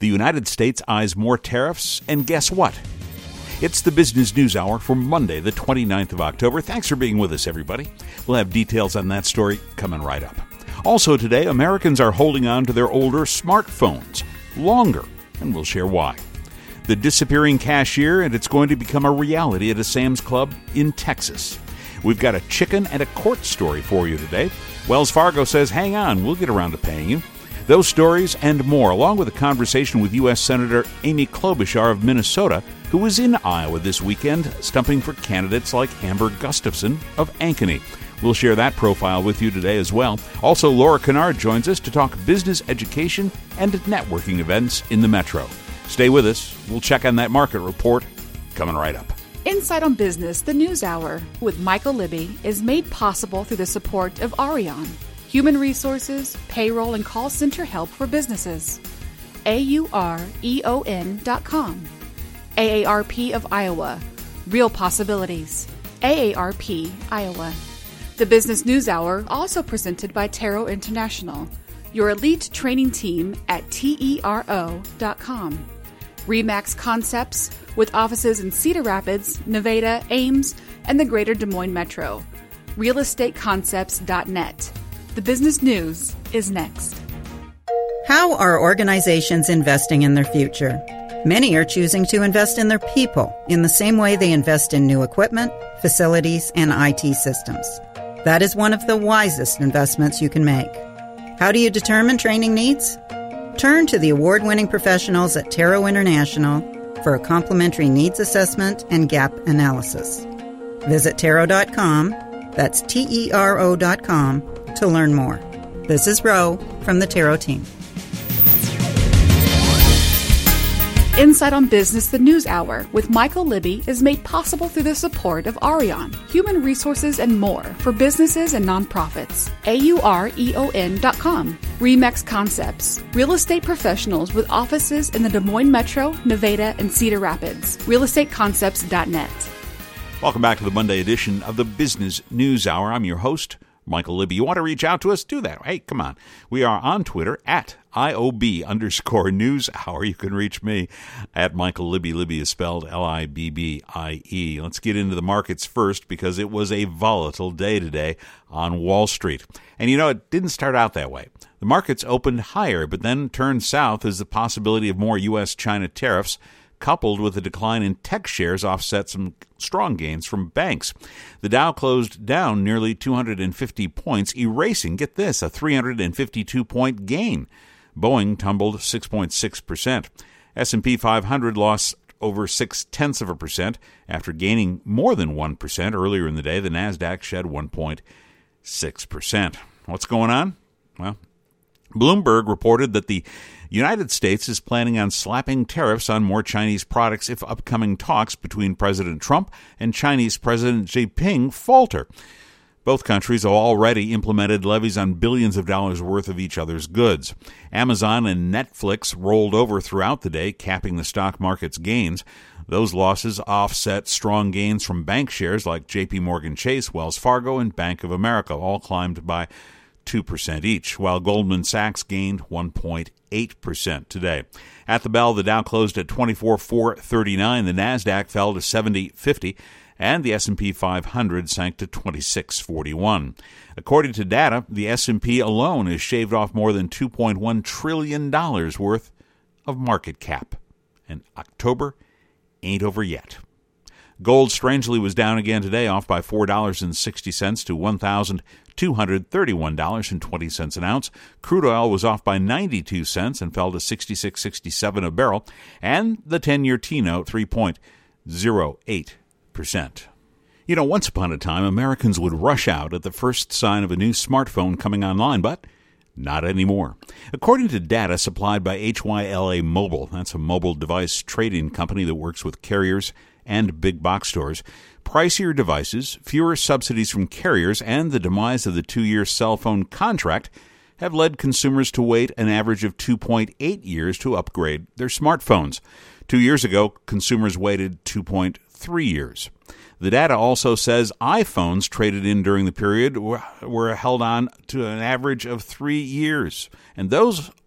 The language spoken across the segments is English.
The United States eyes more tariffs, and guess what? It's the Business News Hour for Monday, the 29th of October. Thanks for being with us, everybody. We'll have details on that story coming right up. Also today, Americans are holding on to their older smartphones longer, and we'll share why. The disappearing cashier, and it's going to become a reality at a Sam's Club in Texas. We've got a chicken and a court story for you today. Wells Fargo says, hang on, we'll get around to paying you. Those stories and more, along with a conversation with U.S. Senator Amy Klobuchar of Minnesota, who was in Iowa this weekend, stumping for candidates like Amber Gustafson of Ankeny. We'll share that profile with you today as well. Also, Laura Kennard joins us to talk business education and networking events in the Metro. Stay with us. We'll check on that market report coming right up. Insight on Business, the News Hour, with Michael Libby, is made possible through the support of Arion, human resources, payroll, and call center help for businesses. AUREON.com. AARP of Iowa. Real Possibilities. AARP, Iowa. The Business News Hour, also presented by Taro International, your elite training team at TERO.com. RE/MAX Concepts, with offices in Cedar Rapids, Nevada, Ames, and the greater Des Moines Metro. realestateconcepts.net. The business news is next. How are organizations investing in their future? Many are choosing to invest in their people in the same way they invest in new equipment, facilities, and IT systems. That is one of the wisest investments you can make. How do you determine training needs? Turn to the award-winning professionals at Taro International for a complimentary needs assessment and gap analysis. Visit Taro.com, that's TERO.com, to learn more. This is Ro from the Taro team. Insight on Business, the News Hour, with Michael Libby, is made possible through the support of Arion, human resources, and more for businesses and nonprofits. AUREON.com. RE/MAX Concepts, real estate professionals with offices in the Des Moines Metro, Nevada, and Cedar Rapids. realestateconcepts.net. Welcome back to the Monday edition of the Business News Hour. I'm your host, Michael Libby. You want to reach out to us? Do that. Hey, come on. We are on Twitter at IOB_News Hour. You can reach me at Michael Libby. Libby is spelled Libbie. Let's get into the markets first because it was a volatile day today on Wall Street. And you know, it didn't start out that way. The markets opened higher, but then turned south as the possibility of more U.S.-China tariffs coupled with a decline in tech shares offset some strong gains from banks. The Dow closed down nearly 250 points, erasing, get this, a 352-point gain. Boeing tumbled 6.6%. S&P 500 lost over 0.6% after gaining more than 1% earlier in the day. The Nasdaq shed 1.6%. What's going on? Well, Bloomberg reported that the United States is planning on slapping tariffs on more Chinese products if upcoming talks between President Trump and Chinese President Xi Jinping falter. Both countries have already implemented levies on billions of dollars worth of each other's goods. Amazon and Netflix rolled over throughout the day, capping the stock market's gains. Those losses offset strong gains from bank shares like J.P. Morgan Chase, Wells Fargo, and Bank of America, all climbed by 2% each, while Goldman Sachs gained 1.8% today. At the bell, the Dow closed at 24,439. The Nasdaq fell to 70.50, and the S&P 500 sank to 26.41. According to data, the S&P alone has shaved off more than $2.1 trillion worth of market cap. And October ain't over yet. Gold, strangely, was down again today, off by $4.60 to $1,231.20 an ounce. Crude oil was off by 92 cents and fell to $66.67 a barrel. And the 10-year T-note, 3.08%. You know, once upon a time, Americans would rush out at the first sign of a new smartphone coming online, but not anymore. According to data supplied by HYLA Mobile, that's a mobile device trading company that works with carriers and big box stores, pricier devices, fewer subsidies from carriers, and the demise of the 2-year cell phone contract have led consumers to wait an average of 2.8 years to upgrade their smartphones. 2 years ago, consumers waited 2.3 years. The data also says iPhones traded in during the period were held on to an average of 3 years, and those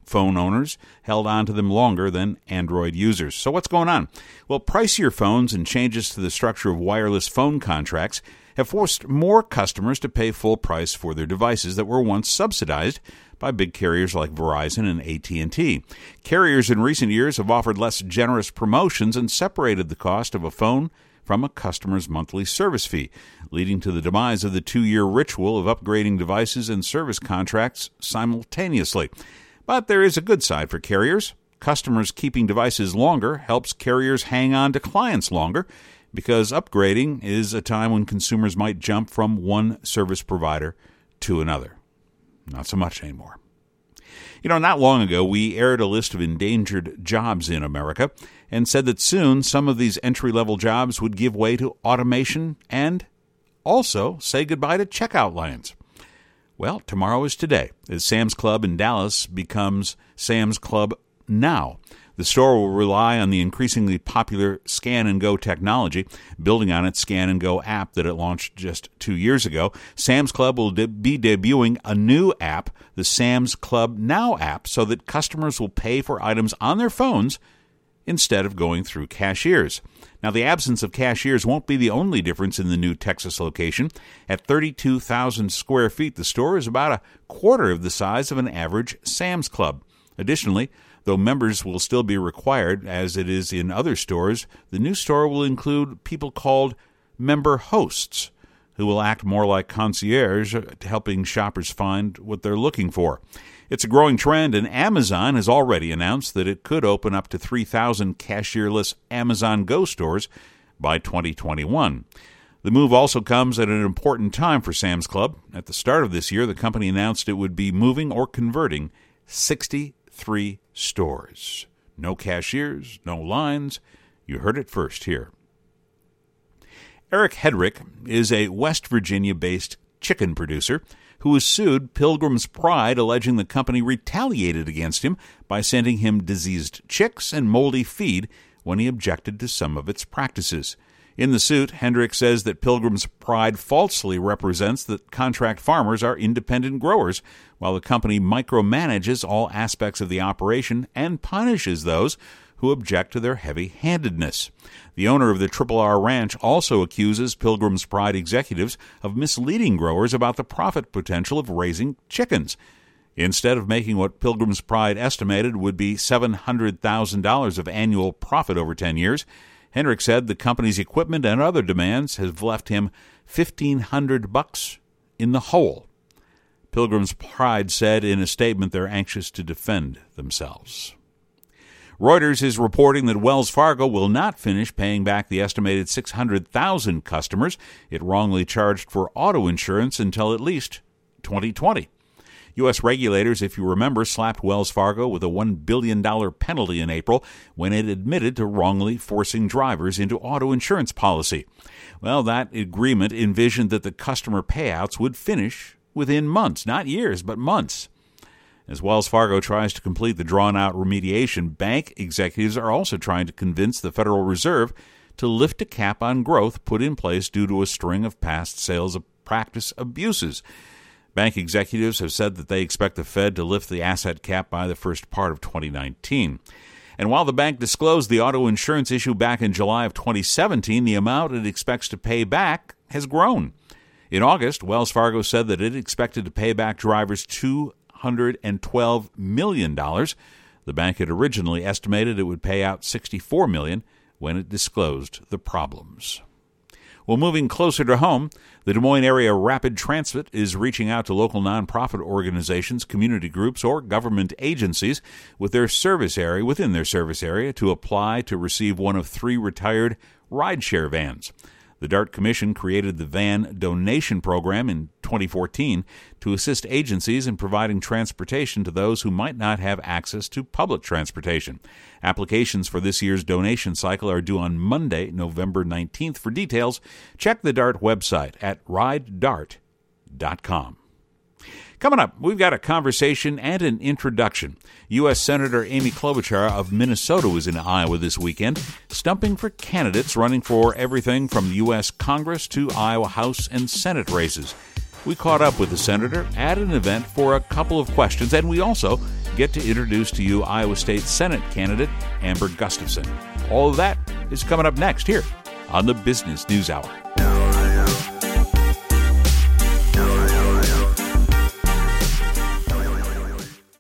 phone owners held on to them longer than Android users. So what's going on? Well, pricier phones and changes to the structure of wireless phone contracts have forced more customers to pay full price for their devices that were once subsidized by big carriers like Verizon and AT&T. Carriers in recent years have offered less generous promotions and separated the cost of a phone from a customer's monthly service fee, leading to the demise of the 2-year ritual of upgrading devices and service contracts simultaneously. But there is a good side for carriers. Customers keeping devices longer helps carriers hang on to clients longer, because upgrading is a time when consumers might jump from one service provider to another. Not so much anymore. Not long ago, we aired a list of endangered jobs in America and said that soon some of these entry-level jobs would give way to automation and also say goodbye to checkout lines. Well, tomorrow is today, as Sam's Club in Dallas becomes Sam's Club Now. The store will rely on the increasingly popular Scan & Go technology, building on its Scan & Go app that it launched just 2 years ago. Sam's Club will be debuting a new app, the Sam's Club Now app, so that customers will pay for items on their phones instead of going through cashiers. Now, the absence of cashiers won't be the only difference in the new Texas location. At 32,000 square feet, the store is about a quarter of the size of an average Sam's Club. Additionally, though members will still be required, as it is in other stores, the new store will include people called member hosts, who will act more like concierge, helping shoppers find what they're looking for. It's a growing trend, and Amazon has already announced that it could open up to 3,000 cashierless Amazon Go stores by 2021. The move also comes at an important time for Sam's Club. At the start of this year, the company announced it would be moving or converting 63 stores. No cashiers, no lines. You heard it first here. Eric Hedrick is a West Virginia-based chicken producer who has sued Pilgrim's Pride, alleging the company retaliated against him by sending him diseased chicks and moldy feed when he objected to some of its practices. In the suit, Hendrick says that Pilgrim's Pride falsely represents that contract farmers are independent growers, while the company micromanages all aspects of the operation and punishes those who object to their heavy-handedness. The owner of the Triple R Ranch also accuses Pilgrim's Pride executives of misleading growers about the profit potential of raising chickens. Instead of making what Pilgrim's Pride estimated would be $700,000 of annual profit over 10 years, Hendrick said the company's equipment and other demands have left him $1,500 in the hole. Pilgrim's Pride said in a statement they're anxious to defend themselves. Reuters is reporting that Wells Fargo will not finish paying back the estimated 600,000 customers it wrongly charged for auto insurance until at least 2020. U.S. regulators, if you remember, slapped Wells Fargo with a $1 billion penalty in April when it admitted to wrongly forcing drivers into auto insurance policy. Well, that agreement envisioned that the customer payouts would finish within months, not years, but months. As Wells Fargo tries to complete the drawn-out remediation, bank executives are also trying to convince the Federal Reserve to lift a cap on growth put in place due to a string of past sales practice abuses. Bank executives have said that they expect the Fed to lift the asset cap by the first part of 2019. And while the bank disclosed the auto insurance issue back in July of 2017, the amount it expects to pay back has grown. In August, Wells Fargo said that it expected to pay back drivers $212 million. The bank had originally estimated it would pay out $64 million when it disclosed the problems. Well, moving closer to home, the Des Moines Area Rapid Transit is reaching out to local nonprofit organizations, community groups, or government agencies within their service area to apply to receive one of 3 retired rideshare vans. The DART Commission created the Van Donation Program in 2014 to assist agencies in providing transportation to those who might not have access to public transportation. Applications for this year's donation cycle are due on Monday, November 19th. For details, check the DART website at ridedart.com. Coming up, we've got a conversation and an introduction. U.S. Senator Amy Klobuchar of Minnesota was in Iowa this weekend, stumping for candidates running for everything from the U.S. Congress to Iowa House and Senate races. We caught up with the senator at an event for a couple of questions, and we also get to introduce to you Iowa State Senate candidate Amber Gustafson. All of that is coming up next here on the Business News Hour.